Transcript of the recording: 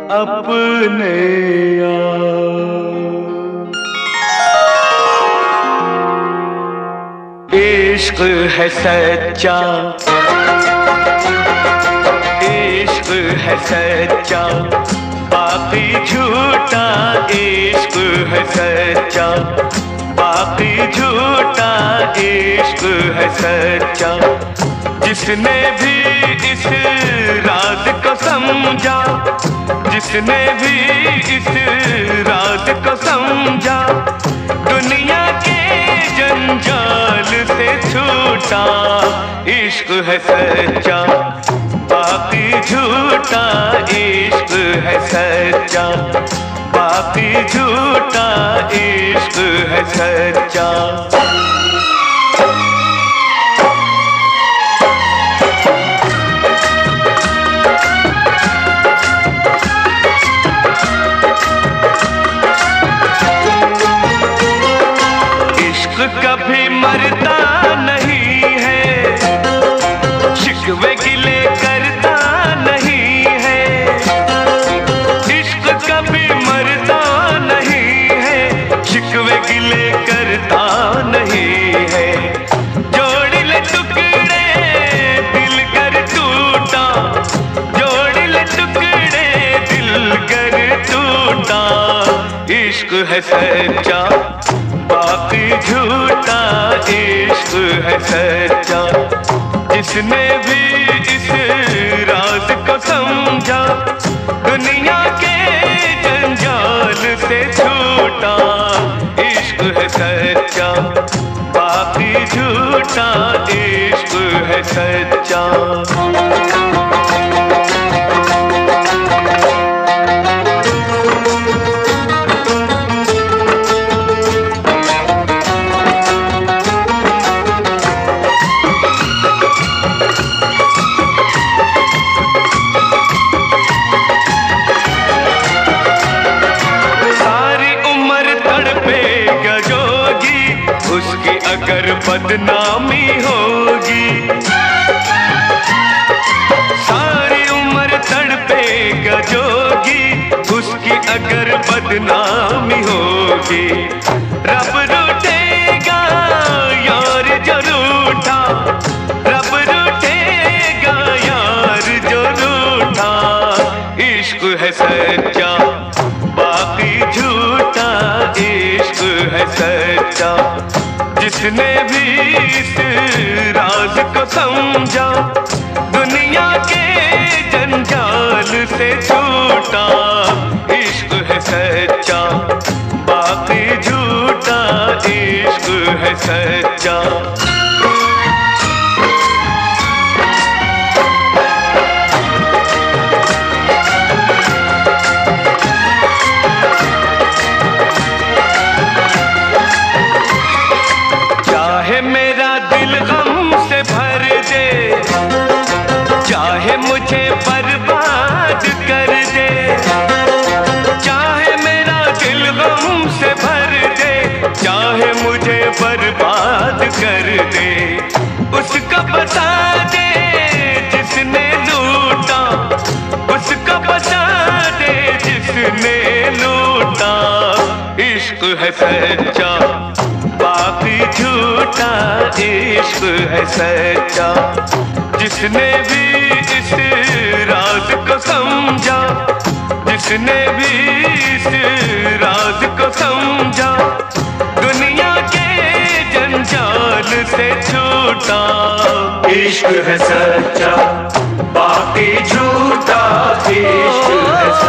अपने इश्क है सच्चा, इश्क है सच्चा, बाकी झूठा। इश्क है सच्चा, बाकी झूठा। इश्क है सच्चा। जिसने भी इस राज को समझा, जिसने भी इस राज को समझा, दुनिया के जंजाल से छूटा। इश्क है सच्चा, बाकी झूठा। इश्क है सच्चा, बाकी झूठा। इश्क है सच्चा। कभी मरता नहीं है, शिकवे गिले करता नहीं है। इश्क कभी मरता नहीं है, शिकवे गिले करता नहीं है। जोड़ ले टुकड़े दिल कर टूटा, जोड़ ले टुकड़े दिल कर टूटा। इश्क है सच्चा, बाकी झूठा। इश्क है सच्चा। जिसने भी इस राज को समझा, दुनिया के जंजाल से छूटा। इश्क है सच्चा, बाकी झूठा। इश्क है सच्चा। उसकी अगर बदनामी होगी, सारी उम्र तड़पेगा जोगी। उसकी अगर बदनामी होगी, रब रूठेगा यार जो रूठा। रब रूठेगा यार जो रूठा। इश्क है सच्चा, बाकी झूठा। इश्क है सच्चा। जिसने भी इस राज को समझा, दुनिया के जंजाल से छूटा। इश्क है सच्चा, बाकी झूठा। इश्क है सच्चा। मुझे बर्बाद कर दे, चाहे मेरा दिल गम से भर दे, चाहे मुझे बर्बाद कर दे। उसको बता दे जिसने लूटा, उसको बता दे जिसने लूटा। इश्क है सच्चा, बाकी झूठा। इश्क है सच्चा। जिसने भी इस राज को समझा, जिसने भी इस राज को समझा, दुनिया के जंजाल से छूटा। इश्क है सच्चा, बाकी झूठा। इश्क है